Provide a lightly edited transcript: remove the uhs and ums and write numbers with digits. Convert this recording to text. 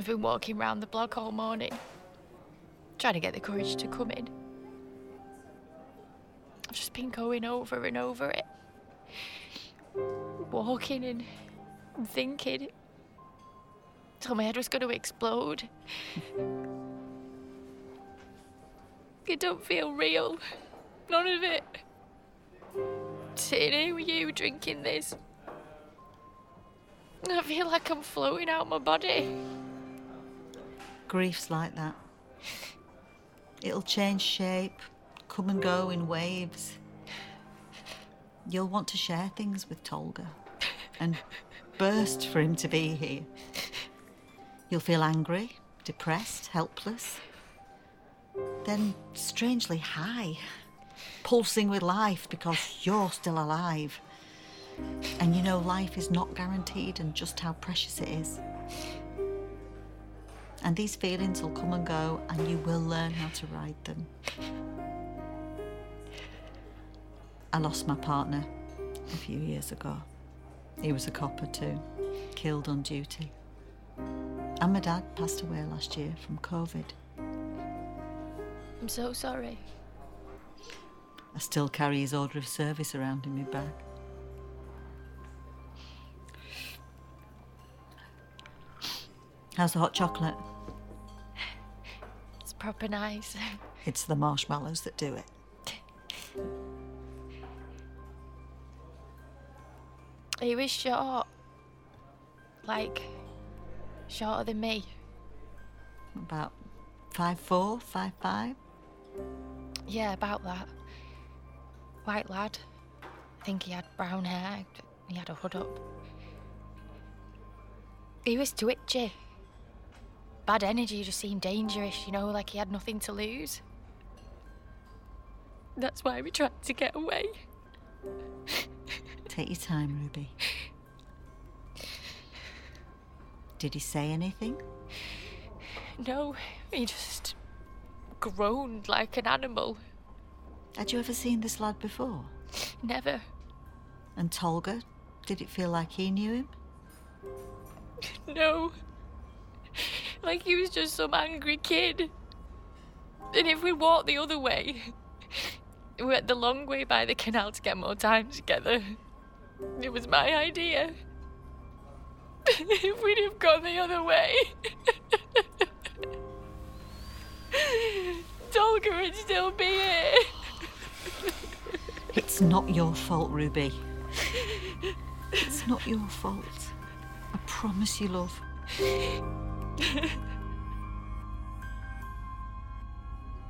I've been walking round the block all morning, trying to get the courage to come in. I've just been going over and over it. Walking and thinking till my head was going to explode. It don't feel real. None of it. Sitting here with you drinking this, I feel like I'm floating out my body. Grief's like that. It'll change shape, come and go in waves. You'll want to share things with Tolga and burst for him to be here. You'll feel angry, depressed, helpless. Then strangely high, pulsing with life because you're still alive. And you know life is not guaranteed and just how precious it is. And these feelings will come and go and you will learn how to ride them. I lost my partner a few years ago. He was a copper too, killed on duty. And my dad passed away last year from COVID. I'm so sorry. I still carry his order of service around in my bag. How's the hot chocolate? It's proper nice. It's the marshmallows that do it. He was short. Like, shorter than me. About 5'4", 5'5". Yeah, about that. White lad. I think he had brown hair. He had a hood up. He was twitchy. Bad energy just seemed dangerous, you know, like he had nothing to lose. That's why we tried to get away. Take your time, Ruby. Did he say anything? No, he just groaned like an animal. Had you ever seen this lad before? Never. And Tolga, did it feel like he knew him? No. Like he was just some angry kid. And if we walked the other way, we went the long way by the canal to get more time together. It was my idea. If we'd have gone the other way, Tolga would still be here. It's not your fault, Ruby. It's not your fault. I promise you, love.